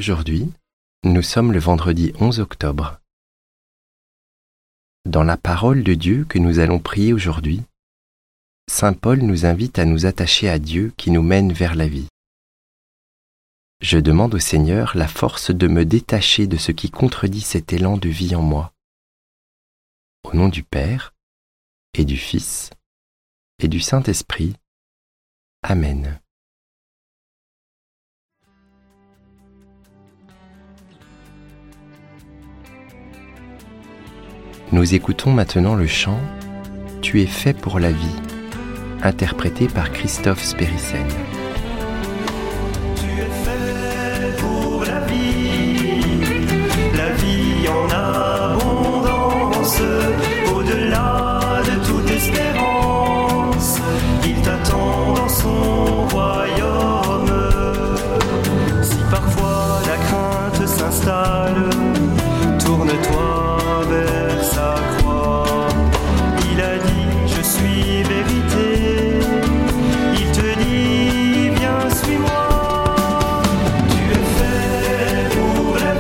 aujourd'hui, nous sommes le vendredi 11 octobre. Dans la parole de Dieu que nous allons prier aujourd'hui, Saint Paul nous invite à nous attacher à Dieu qui nous mène vers la vie. Je demande au Seigneur la force de me détacher de ce qui contredit cet élan de vie en moi. Au nom du Père, et du Fils, et du Saint-Esprit. Amen. Nous écoutons maintenant le chant « Tu es fait pour la vie », interprété par Christophe Spérissen. Tu es fait pour la vie en abondance, au-delà de toute espérance, il t'attend dans son royaume. Si parfois la crainte s'installe, tourne-toi vers sa croix. Il a dit, je suis vérité. Il te dit, viens, suis-moi. Tu es fait pour la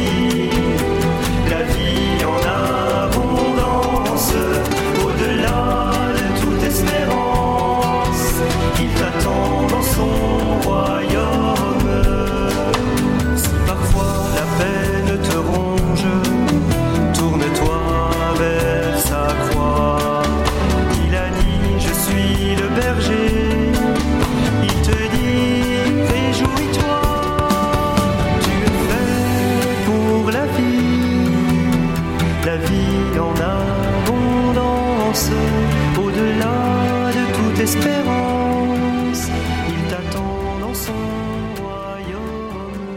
vie en abondance, au-delà de toute espérance. Il t'attend dans son royaume. Si parfois la peine te ronge, tourne-toi vers sa croix. Il a dit, je suis le berger. Il te dit, réjouis-toi. Tu es fait pour la vie en abondance, au-delà de toute espérance. Il t'attend dans son royaume.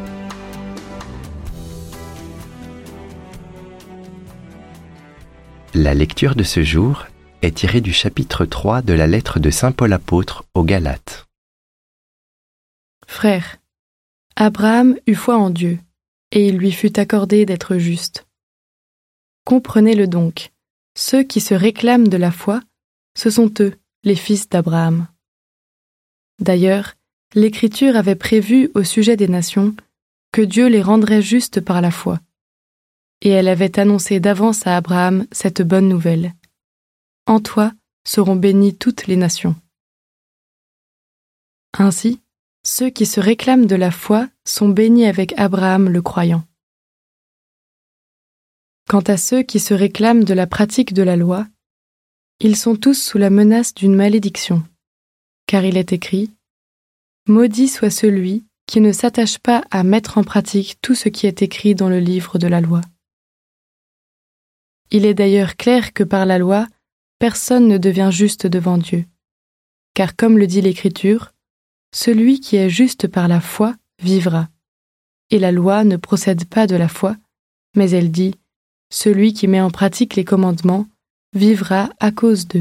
La lecture de ce jour est tirée du chapitre 3 de la lettre de Saint Paul apôtre aux Galates. Frères, Abraham eut foi en Dieu, et il lui fut accordé d'être juste. Comprenez-le donc, ceux qui se réclament de la foi, ce sont eux, les fils d'Abraham. D'ailleurs, l'Écriture avait prévu au sujet des nations que Dieu les rendrait justes par la foi, et elle avait annoncé d'avance à Abraham cette bonne nouvelle. En toi seront bénies toutes les nations. Ainsi, ceux qui se réclament de la foi sont bénis avec Abraham le croyant. Quant à ceux qui se réclament de la pratique de la loi, ils sont tous sous la menace d'une malédiction, car il est écrit « Maudit soit celui qui ne s'attache pas à mettre en pratique tout ce qui est écrit dans le livre de la loi. » Il est d'ailleurs clair que par la loi, personne ne devient juste devant Dieu, car comme le dit l'Écriture, celui qui est juste par la foi vivra. Et la loi ne procède pas de la foi, mais elle dit « Celui qui met en pratique les commandements vivra à cause d'eux. »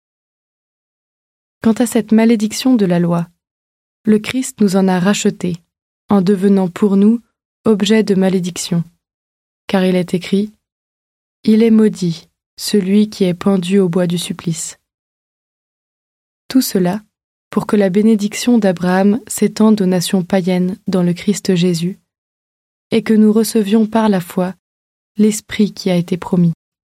Quant à cette malédiction de la loi, le Christ nous en a rachetés, en devenant pour nous objet de malédiction, car il est écrit « Il est maudit, celui qui est pendu au bois du supplice. » Tout cela pour que la bénédiction d'Abraham s'étende aux nations païennes dans le Christ Jésus, et que nous recevions par la foi l'Esprit qui a été promis.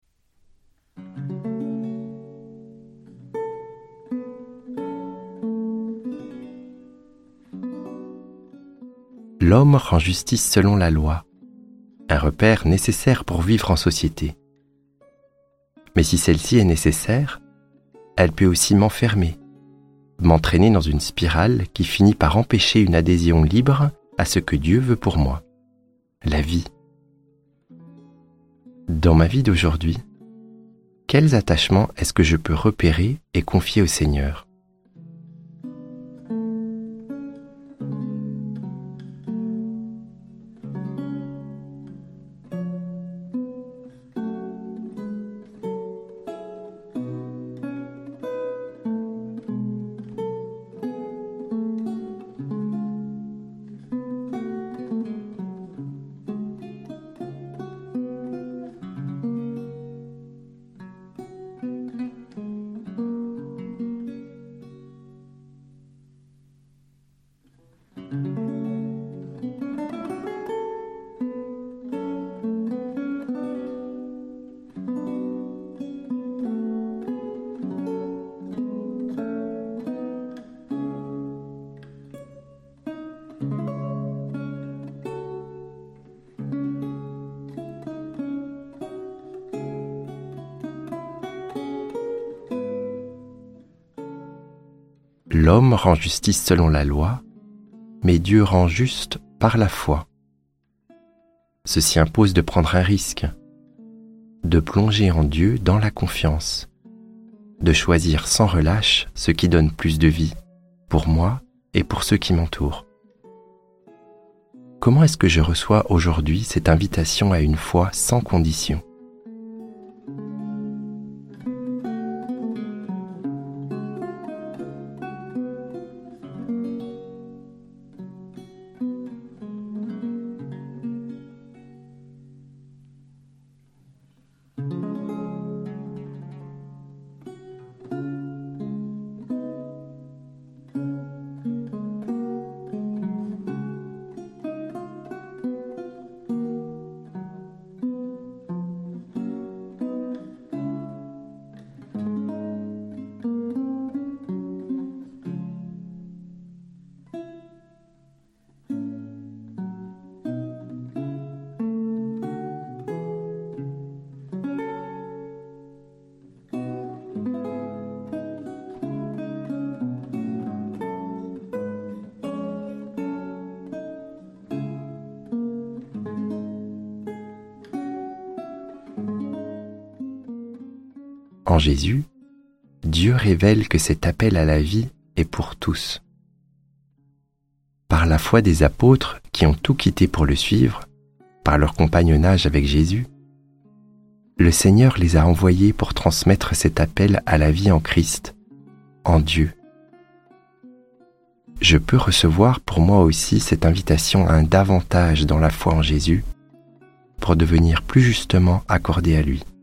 L'homme rend justice selon la loi, un repère nécessaire pour vivre en société. Mais si celle-ci est nécessaire, elle peut aussi m'enfermer, m'entraîner dans une spirale qui finit par empêcher une adhésion libre à ce que Dieu veut pour moi, la vie. Dans ma vie d'aujourd'hui, quels attachements est-ce que je peux repérer et confier au Seigneur ? L'homme rend justice selon la loi, mais Dieu rend juste par la foi. Ceci impose de prendre un risque, de plonger en Dieu dans la confiance, de choisir sans relâche ce qui donne plus de vie, pour moi et pour ceux qui m'entourent. Comment est-ce que je reçois aujourd'hui cette invitation à une foi sans condition ? En Jésus, Dieu révèle que cet appel à la vie est pour tous. Par la foi des apôtres qui ont tout quitté pour le suivre, par leur compagnonnage avec Jésus, le Seigneur les a envoyés pour transmettre cet appel à la vie en Christ, en Dieu. Je peux recevoir pour moi aussi cette invitation à un davantage dans la foi en Jésus pour devenir plus justement accordé à lui.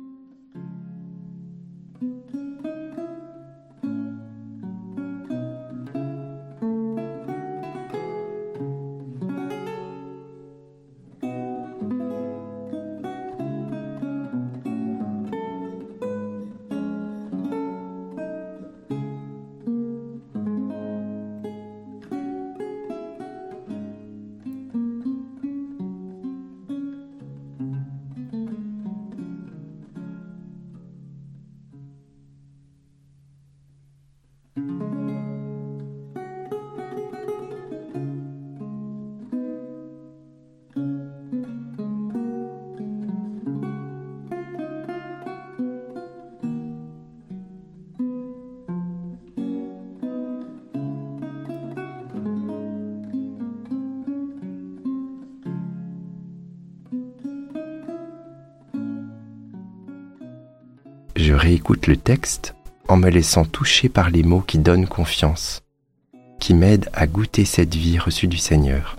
Je réécoute le texte en me laissant toucher par les mots qui donnent confiance, qui m'aident à goûter cette vie reçue du Seigneur.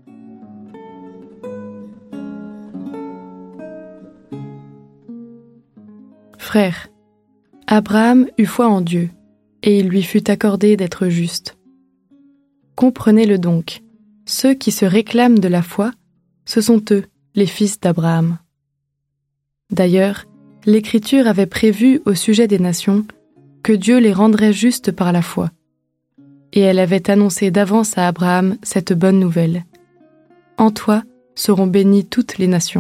Frères, Abraham eut foi en Dieu, et il lui fut accordé d'être juste. Comprenez-le donc, ceux qui se réclament de la foi, ce sont eux, les fils d'Abraham. D'ailleurs, l'Écriture avait prévu au sujet des nations que Dieu les rendrait justes par la foi, et elle avait annoncé d'avance à Abraham cette bonne nouvelle. En toi seront bénies toutes les nations.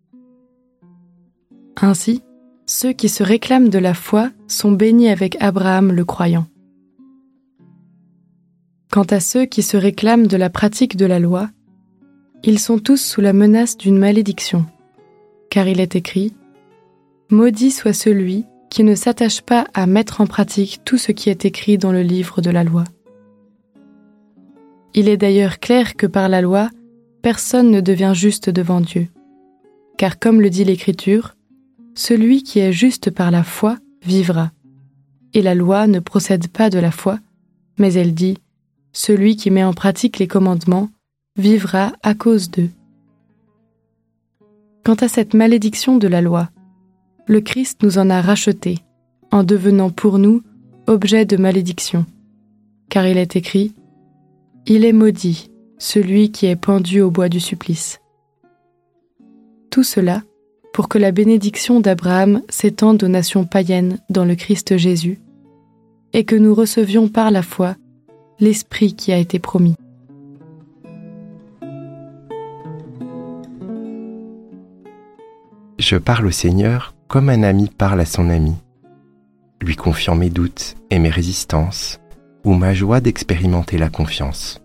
Ainsi, ceux qui se réclament de la foi sont bénis avec Abraham le croyant. Quant à ceux qui se réclament de la pratique de la loi, ils sont tous sous la menace d'une malédiction, car il est écrit « Maudit soit celui qui ne s'attache pas à mettre en pratique tout ce qui est écrit dans le livre de la loi. » Il est d'ailleurs clair que par la loi, personne ne devient juste devant Dieu, car comme le dit l'Écriture, celui qui est juste par la foi vivra. Et la loi ne procède pas de la foi, mais elle dit « Celui qui met en pratique les commandements vivra à cause d'eux. » Quant à cette malédiction de la loi, le Christ nous en a rachetés, en devenant pour nous objet de malédiction. Car il est écrit « Il est maudit, celui qui est pendu au bois du supplice. » Tout cela pour que la bénédiction d'Abraham s'étende aux nations païennes dans le Christ Jésus, et que nous recevions par la foi l'Esprit qui a été promis. Je parle au Seigneur comme un ami parle à son ami, lui confiant mes doutes et mes résistances, ou ma joie d'expérimenter la confiance.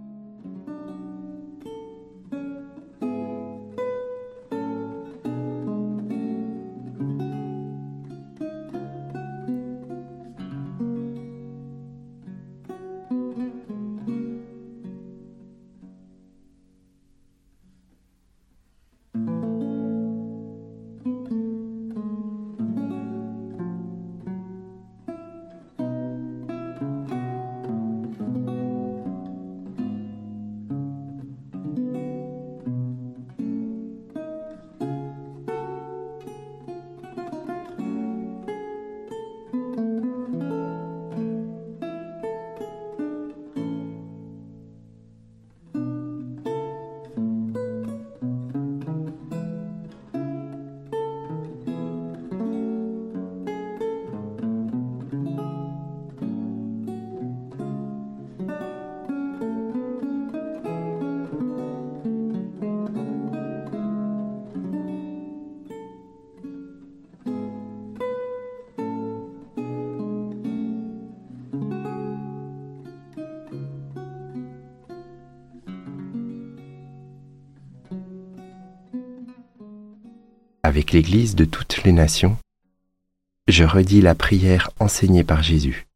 Avec l'Église de toutes les nations, je redis la prière enseignée par Jésus.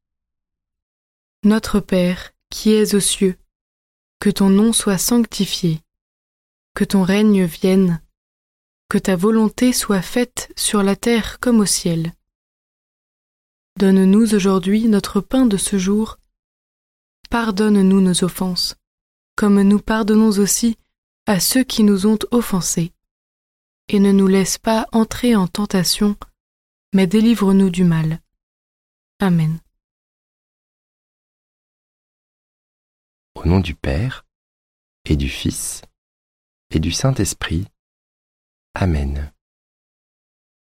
Notre Père, qui es aux cieux, que ton nom soit sanctifié, que ton règne vienne, que ta volonté soit faite sur la terre comme au ciel. Donne-nous aujourd'hui notre pain de ce jour. Pardonne-nous nos offenses, comme nous pardonnons aussi à ceux qui nous ont offensés. Et ne nous laisse pas entrer en tentation, mais délivre-nous du mal. Amen. Au nom du Père, et du Fils, et du Saint-Esprit. Amen.